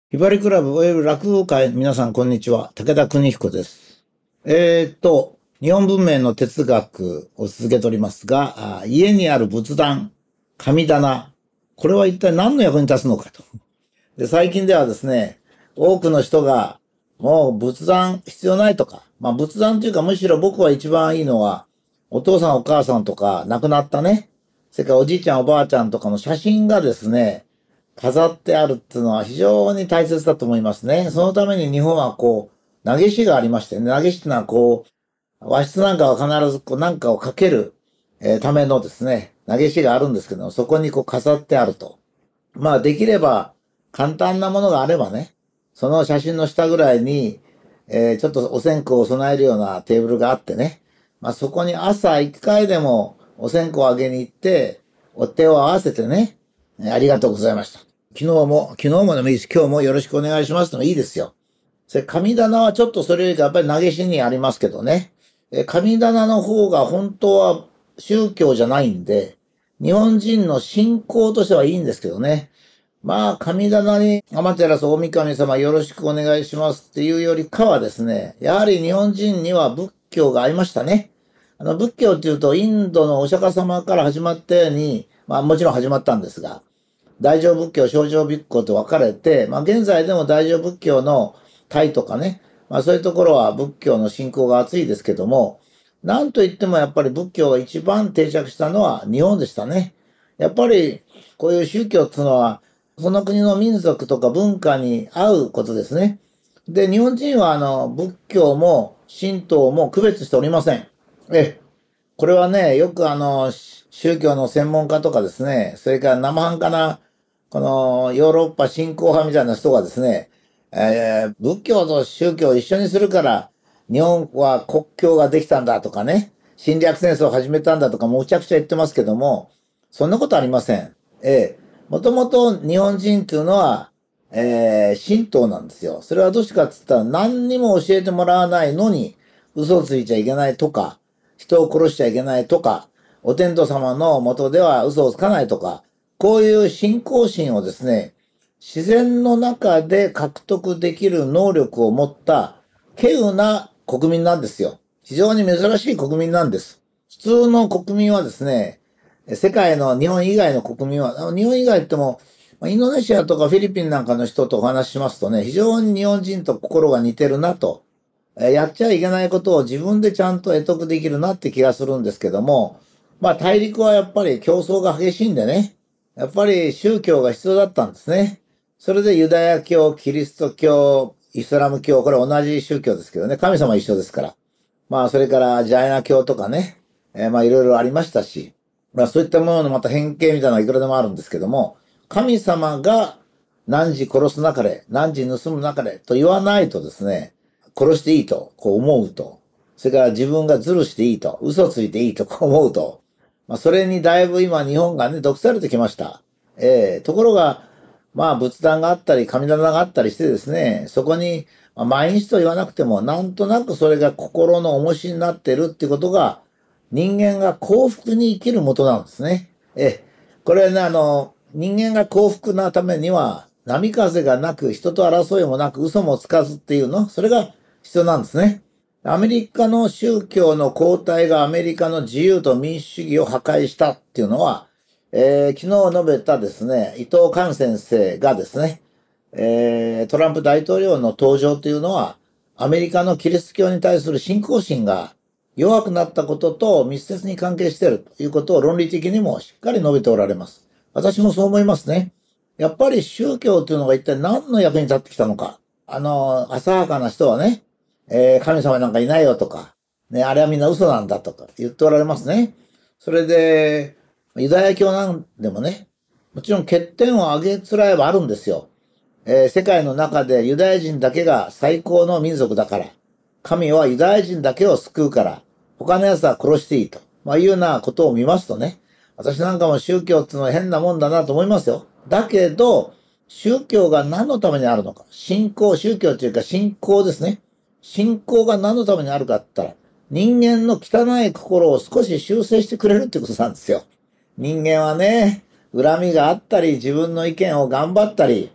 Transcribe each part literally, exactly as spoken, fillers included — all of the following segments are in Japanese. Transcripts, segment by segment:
ひばりクラブおよび落語会、皆さんこんにちは。武田邦彦です。えーっと、日本文明の哲学を続けておりますが、あ家にある仏壇、神棚、これは一体何の役に立つのかと。で、最近ではですね、多くの人が、もう仏壇必要ないとか、まあ仏壇というかむしろ僕は一番いいのは、お父さんお母さんとか亡くなったね、それからおじいちゃんおばあちゃんとかの写真がですね、飾ってあるっていうのは非常に大切だと思いますね。そのために日本はこう、投げ師がありましてね、投げ師っていうのはこう、和室なんかは必ずこう何かをかける、えーためのですね、投げ師があるんですけど、そこにこう飾ってあると。まあできれば簡単なものがあればね、その写真の下ぐらいに、えーちょっとお線香を備えるようなテーブルがあってね、まあそこに朝一回でもお線香をあげに行って、お手を合わせてね、ありがとうございました。昨日も、昨日もでもいいし、今日もよろしくお願いしますでもいいですよ。それ神棚はちょっとそれよりかやっぱり投げしにありますけどね。え神棚の方が本当は宗教じゃないんで、日本人の信仰としてはいいんですけどね。まあ、神棚に天照大神様よろしくお願いしますっていうよりかはですね、やはり日本人には仏教がありましたね。あの、仏教っていうとインドのお釈迦様から始まったように、まあもちろん始まったんですが、大乗仏教、小乗仏教と分かれて、まあ現在でも大乗仏教のタイとかね、まあそういうところは仏教の信仰が厚いですけども、なんといってもやっぱり仏教が一番定着したのは日本でしたね。やっぱりこういう宗教っていうのは、その国の民族とか文化に合うことですね。で、日本人はあの仏教も神道も区別しておりません。え、これはね、よくあの、宗教の専門家とかですね、それから生半可な、このヨーロッパ信仰派みたいな人がですね、えー仏教と宗教を一緒にするから、日本は国教ができたんだとかね、侵略戦争を始めたんだとか、むちゃくちゃ言ってますけども、そんなことありません。ええもともと日本人っていうのは、えー神道なんですよ。それはどうしてかって言ったら、何にも教えてもらわないのに、嘘をついちゃいけないとか、人を殺しちゃいけないとか、お天道様の元では嘘をつかないとか、こういう信仰心をですね、自然の中で獲得できる能力を持った稀有な国民なんですよ。非常に珍しい国民なんです。普通の国民はですね、世界の日本以外の国民は、日本以外っても、インドネシアとかフィリピンなんかの人とお話ししますとね、非常に日本人と心が似てるなと。やっちゃいけないことを自分でちゃんと得得できるなって気がするんですけども、まあ大陸はやっぱり競争が激しいんでね、やっぱり宗教が必要だったんですね。それでユダヤ教、キリスト教、イスラム教、これ同じ宗教ですけどね、神様一緒ですから。まあそれからジャイナ教とかね、えーまあいろいろありましたし、まあそういったもののまた変形みたいなのがいくらでもあるんですけども、神様が何時殺すなかれ、何時盗むなかれと言わないとですね、殺していいと、こう思うと。それから自分がズルしていいと、嘘ついていいとこう思うと。まあ、それにだいぶ今日本がね、毒されてきました。ええところが、まあ仏壇があったり、神棚があったりしてですね、そこに、まあ、毎日と言わなくても、なんとなくそれが心の重しになってるっていうことが、人間が幸福に生きる元なんですね。ええ、これね、あの、人間が幸福なためには、波風がなく、人と争いもなく、嘘もつかずっていうの、それが必要なんですね。アメリカの宗教の後退がアメリカの自由と民主主義を破壊したっていうのは、えー昨日述べたですね、伊藤寛先生がですね、えートランプ大統領の登場というのは、アメリカのキリスト教に対する信仰心が弱くなったことと密接に関係しているということを論理的にもしっかり述べておられます。私もそう思いますね。やっぱり宗教というのが一体何の役に立ってきたのか。あの、浅はかな人はね、えー神様なんかいないよとか、ね、あれはみんな嘘なんだとか言っておられますね。それで、ユダヤ教なんでもね、もちろん欠点を挙げつらえばあるんですよ。えー世界の中でユダヤ人だけが最高の民族だから、神はユダヤ人だけを救うから、他の奴は殺していいと。まあいうようなことを見ますとね、私なんかも宗教っていうのは変なもんだなと思いますよ。だけど、宗教が何のためにあるのか。信仰、宗教というか信仰ですね。信仰が何のためにあるかって言ったら、人間の汚い心を少し修正してくれるってことなんですよ。人間はね、恨みがあったり、自分の意見を頑張ったり、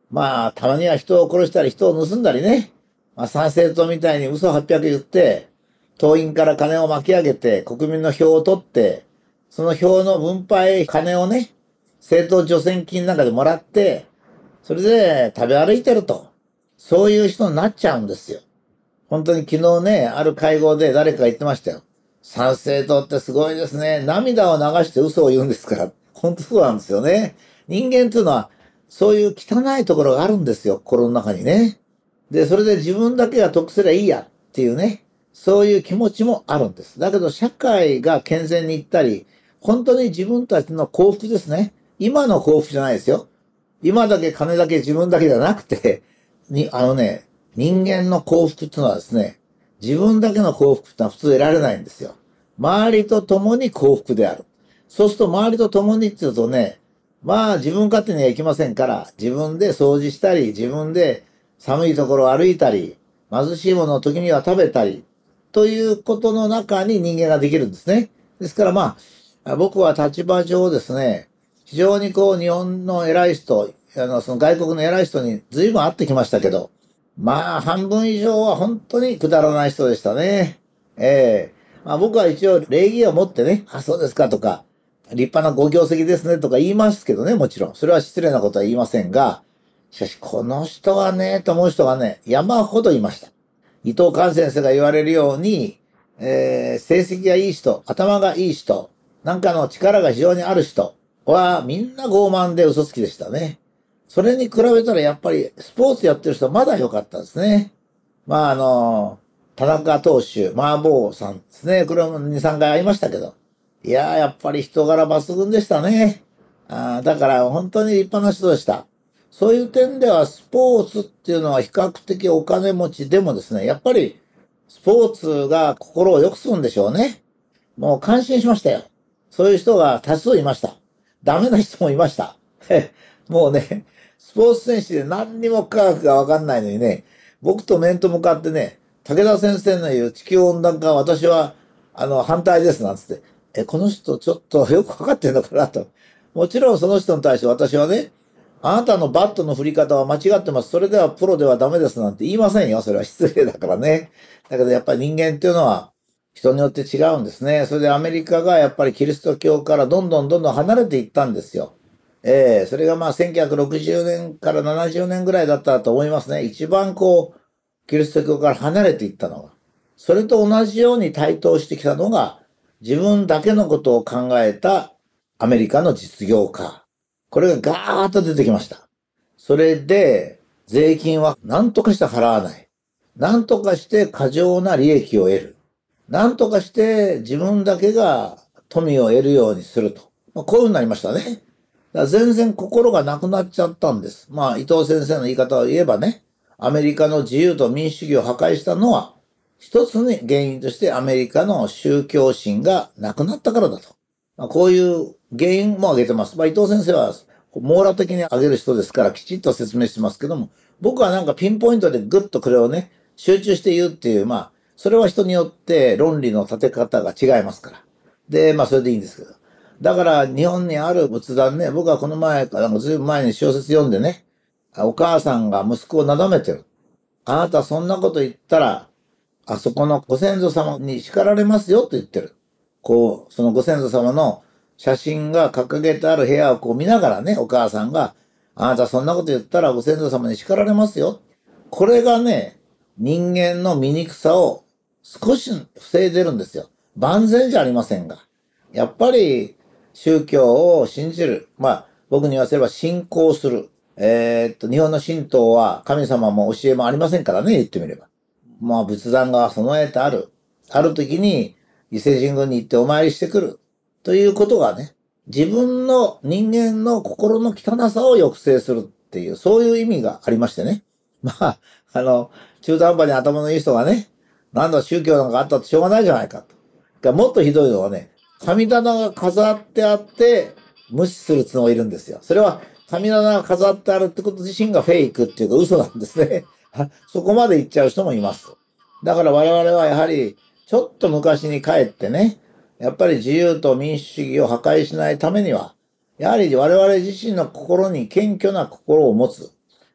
まあ、たまには人を殺したり人を盗んだりね。まあ、参政党みたいに嘘はっぴゃく言って、党員から金を巻き上げて、国民の票を取って、その票の分配、金をね、政党助成金なんかでもらって、それで食べ歩いてると。そういう人になっちゃうんですよ。本当に昨日ね、ある会合で誰かが言ってましたよ。参政党ってすごいですね。涙を流して嘘を言うんですから。本当そうなんですよね。人間っていうのは、そういう汚いところがあるんですよ。心の中にね。で、それで自分だけが得すればいいやっていうね。そういう気持ちもあるんです。だけど社会が健全にいったり、本当に自分たちの幸福ですね。今の幸福じゃないですよ。今だけ金だけ自分だけじゃなくて、に、あのね、人間の幸福っていうのはですね、自分だけの幸福ってのは普通得られないんですよ。周りと共に幸福である。そうすると周りと共にっていうとね、まあ自分勝手にはいきませんから、自分で掃除したり、自分で寒いところを歩いたり、貧しいものを時には食べたり、ということの中に人間ができるんですね。ですからまあ、僕は立場上ですね、非常にこう日本の偉い人、あの、その外国の偉い人に随分会ってきましたけど、まあ半分以上は本当にくだらない人でしたね。ええまあ僕は一応礼儀を持ってね、あ、そうですかとか、立派なご業績ですねとか言いますけどね、もちろん。それは失礼なことは言いませんが、しかしこの人はね、と思う人がね、山ほどいました。伊藤寛先生が言われるように、えー、成績がいい人、頭がいい人、なんかの力が非常にある人はみんな傲慢で嘘つきでしたね。それに比べたらやっぱりスポーツやってる人はまだ良かったですね。まああの、田中投手、麻婆さんですね。これもに、さんかい会いましたけど。いやー、やっぱり人柄抜群でしたね。あーだから本当に立派な人でした。そういう点ではスポーツっていうのは比較的お金持ちでもですね、やっぱりスポーツが心を良くするんでしょうね。もう感心しましたよ。そういう人が多数いました。ダメな人もいました。もうね、スポーツ選手で何にも科学がわかんないのにね、僕と面と向かってね、武田先生の言う地球温暖化は私は、あの、反対ですなんつって、え、この人ちょっとよくわかってんのかなと。もちろんその人に対して私はね、あなたのバットの振り方は間違ってます。それではプロではダメですなんて言いませんよ。それは失礼だからね。だけどやっぱり人間っていうのは人によって違うんですね。それでアメリカがやっぱりキリスト教からどんどんどんどん離れていったんですよ。ええそれがまあせんきゅうひゃくろくじゅうねんからななじゅうねんぐらいだったと思いますね。一番こう、キリスト教から離れていったのが。それと同じように台頭してきたのが、自分だけのことを考えたアメリカの実業家。これがガーッと出てきました。それで、税金は何とかして払わない。何とかして過剰な利益を得る。何とかして自分だけが富を得るようにすると。まあ、こういうふうになりましたね。だから全然心がなくなっちゃったんです。まあ、伊藤先生の言い方を言えばね、アメリカの自由と民主主義を破壊したのは、一つに原因としてアメリカの宗教心がなくなったからだと。まあ、こういう原因も挙げてます。まあ、伊藤先生は網羅的に挙げる人ですからきちっと説明してますけども、僕はなんかピンポイントでグッとこれをね、集中して言うっていう、まあ、それは人によって論理の立て方が違いますから。で、まあ、それでいいんですけど。だから日本にある仏壇ね、僕はこの前から、ずいぶん前に小説読んでね、お母さんが息子をなだめてる。あなたそんなこと言ったら、あそこのご先祖様に叱られますよと言ってる。こう、そのご先祖様の写真が掲げてある部屋をこう見ながらね、お母さんが、あなたそんなこと言ったらご先祖様に叱られますよ。これがね、人間の醜さを少し防いでるんですよ。万全じゃありませんが。やっぱり宗教を信じる。まあ、僕に言わせれば信仰する。えーっと、日本の神道は神様も教えもありませんからね、言ってみれば。まあ仏壇が備えてある。ある時に伊勢神宮に行ってお参りしてくる。ということがね、自分の人間の心の汚さを抑制するっていう、そういう意味がありましてね。まあ、あの、中途半端に頭のいい人がね、なんだ宗教なんかあったってしょうがないじゃないかと。もっとひどいのはね、神棚が飾ってあって無視するつもりがいるんですよ。それは神棚が飾ってあるってこと自身がフェイクっていうか嘘なんですね。そこまで言っちゃう人もいます。だから我々はやはりちょっと昔に帰ってね、やっぱり自由と民主主義を破壊しないためには、やはり我々自身の心に謙虚な心を持つ。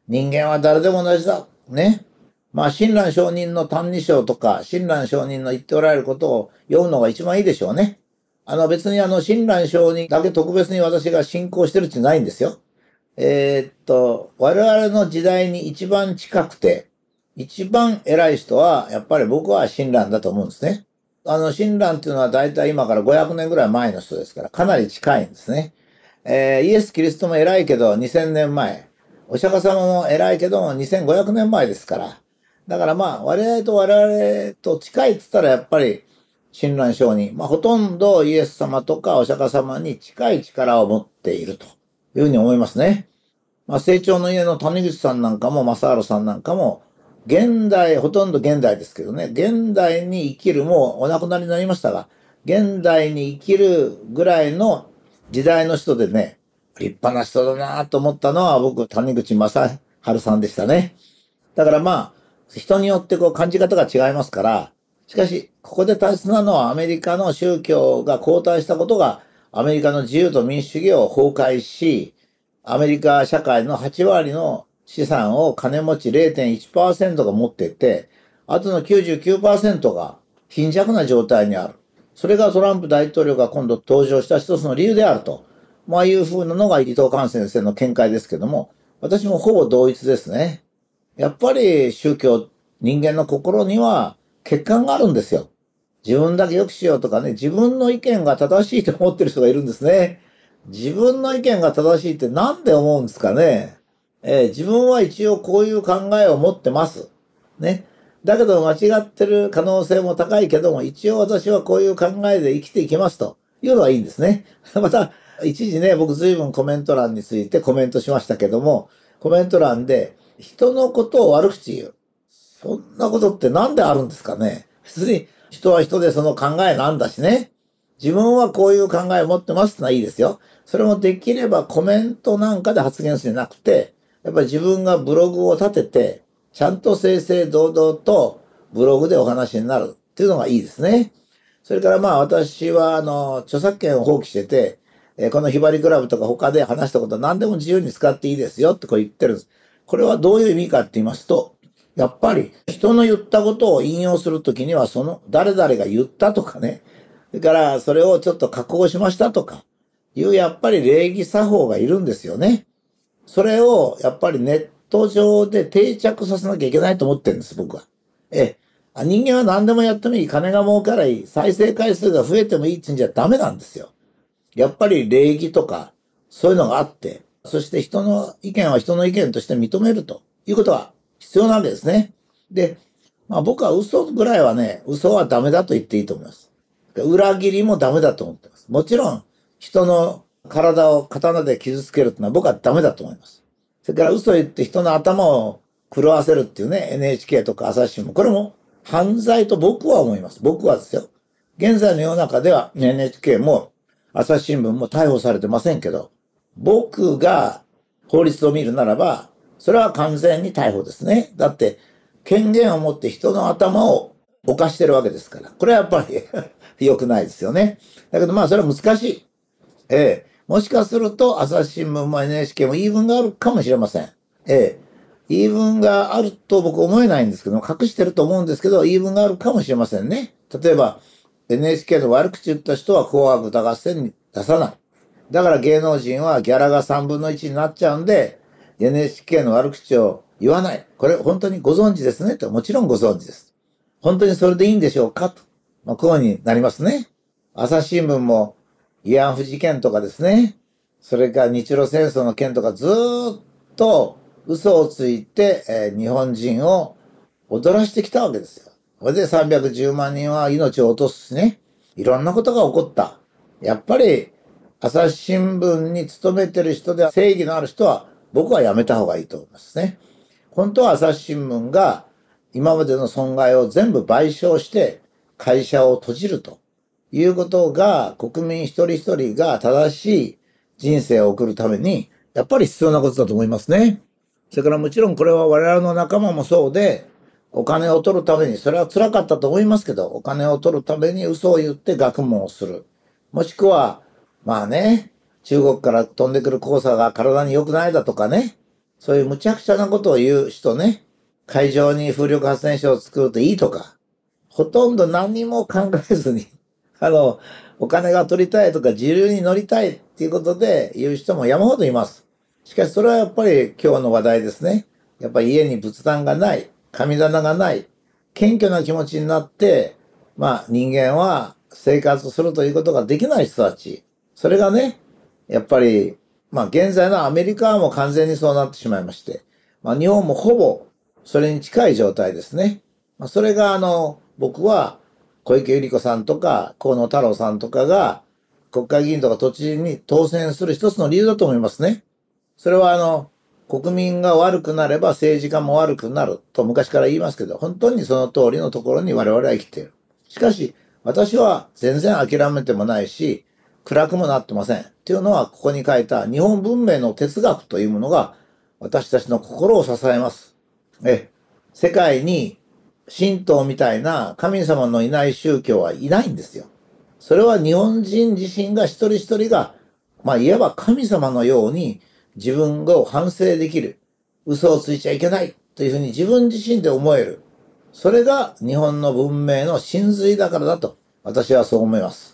人間は誰でも同じだ。ね。まあ、親鸞上人の歎異抄とか、親鸞上人の言っておられることを読むのが一番いいでしょうね。あの別にあの親鸞上人だけ特別に私が信仰してるってないんですよ。えーっと、我々の時代に一番近くて、一番偉い人は、やっぱり僕は親鸞だと思うんですね。あの、親鸞っていうのは大体今からごひゃくねんぐらい前の人ですから、かなり近いんですね。えー、イエス・キリストも偉いけどにせんねんまえ。お釈迦様も偉いけどもにせんごひゃくねんまえですから。だからまあ、我々と我々と近いって言ったらやっぱり、親鸞上人。まあ、ほとんどイエス様とかお釈迦様に近い力を持っているというふうに思いますね。まあ、成長の家の谷口さんなんかも正治さんなんかも、現代、ほとんど現代ですけどね、現代に生きる、もうお亡くなりになりましたが、現代に生きるぐらいの時代の人でね、立派な人だなと思ったのは僕、谷口正治さんでしたね。だからまあ、人によってこう感じ方が違いますから、しかし、ここで大切なのはアメリカの宗教が後退したことが、アメリカの自由と民主主義を崩壊し、アメリカ社会のはち割の資産を金持ち れいてんいちパーセント が持っていて、あとの きゅうじゅうきゅうパーセント が貧弱な状態にある。それがトランプ大統領が今度登場した一つの理由であると。まあいうふうなのが伊藤寛先生の見解ですけども、私もほぼ同一ですね。やっぱり宗教、人間の心には欠陥があるんですよ。自分だけ良くしようとかね、自分の意見が正しいと思ってる人がいるんですね。自分の意見が正しいってなんで思うんですかね。えー自分は一応こういう考えを持ってます。ね。だけど間違ってる可能性も高いけども、一応私はこういう考えで生きていきますというのはいいんですね。また、一時ね、僕随分コメント欄についてコメントしましたけども、コメント欄で人のことを悪口言う。そんなことってなんであるんですかね。別に人は人でその考えなんだしね。自分はこういう考えを持ってますってのはいいですよ。それもできればコメントなんかで発言するんじゃなくて、やっぱり自分がブログを立てて、ちゃんと正々堂々とブログでお話になるっていうのがいいですね。それからまあ私はあの著作権を放棄してて、えーこのひばりクラブとか他で話したことは何でも自由に使っていいですよってこう言ってるんです。これはどういう意味かって言いますと、やっぱり人の言ったことを引用するときにはその誰々が言ったとかね、それからそれをちょっと加工しましたとかいうやっぱり礼儀作法がいるんですよね。それをやっぱりネット上で定着させなきゃいけないと思ってるんです、僕は。ええ。あ人間は何でもやってもいい、金が儲からいい、再生回数が増えてもいいってんじゃダメなんですよ。やっぱり礼儀とか、そういうのがあって、そして人の意見は人の意見として認めるということは必要なわけですね。で、まあ僕は嘘ぐらいはね、嘘はダメだと言っていいと思います。裏切りもダメだと思ってます。もちろん、人の体を刀で傷つけるってのは僕はダメだと思います。それから嘘を言って人の頭を狂わせるっていうね、エヌエイチケー とか朝日新聞、これも犯罪と僕は思います。僕はですよ。現在の世の中では エヌエイチケー も朝日新聞も逮捕されてませんけど、僕が法律を見るならば、それは完全に逮捕ですね。だって、権限を持って人の頭を犯してるわけですから。これはやっぱり良くないですよね。だけどまあそれは難しい。ええ。もしかすると朝日新聞も エヌエイチケー も言い分があるかもしれません。ええ。言い分があると僕思えないんですけど、隠してると思うんですけど、言い分があるかもしれませんね。例えば、エヌエイチケー の悪口言った人は紅白歌合戦に出さない。だから芸能人はギャラがさんぶんのいちになっちゃうんで、エヌエイチケー の悪口を言わない。これ本当にご存知ですねと。もちろんご存知です。本当にそれでいいんでしょうかと。まあ、こうになりますね。朝日新聞も慰安婦事件とかですね。それから日露戦争の件とかずーっと嘘をついて、えー日本人を踊らしてきたわけですよ。これでさんびゃくじゅうまん人は命を落とすしね。いろんなことが起こった。やっぱり朝日新聞に勤めてる人で正義のある人は僕はやめた方がいいと思いますね。本当は朝日新聞が今までの損害を全部賠償して会社を閉じるということが国民一人一人が正しい人生を送るためにやっぱり必要なことだと思いますね。それからもちろんこれは我々の仲間もそうで、お金を取るために、それは辛かったと思いますけど、お金を取るために嘘を言って学問をする。もしくは、まあね、中国から飛んでくる黄砂が体に良くないだとかね、 そういう無茶苦茶なことを言う人ね、海上に風力発電所を作るといいとか、ほとんど何も考えずに、あの、お金が取りたいとか自由に乗りたいっていうことで言う人も山ほどいます。しかしそれはやっぱり今日の話題ですね。やっぱり家に仏壇がない、神棚がない、謙虚な気持ちになって、まあ人間は生活するということができない人たち。それがね、やっぱり、まあ現在のアメリカはもう完全にそうなってしまいまして、まあ日本もほぼそれに近い状態ですね。まあ、それがあの、僕は小池百合子さんとか河野太郎さんとかが国会議員とか都知事に当選する一つの理由だと思いますね。それはあの、国民が悪くなれば政治家も悪くなると昔から言いますけど、本当にその通りのところに我々は生きている。しかし、私は全然諦めてもないし、暗くもなってません。っていうのは、ここに書いた日本文明の哲学というものが私たちの心を支えます。え、世界に神道みたいな神様のいない宗教はいないんですよ。それは日本人自身が一人一人が、まあ、いわば神様のように自分を反省できる。嘘をついちゃいけないというふうに自分自身で思える。それが日本の文明の真髄だからだと私はそう思います。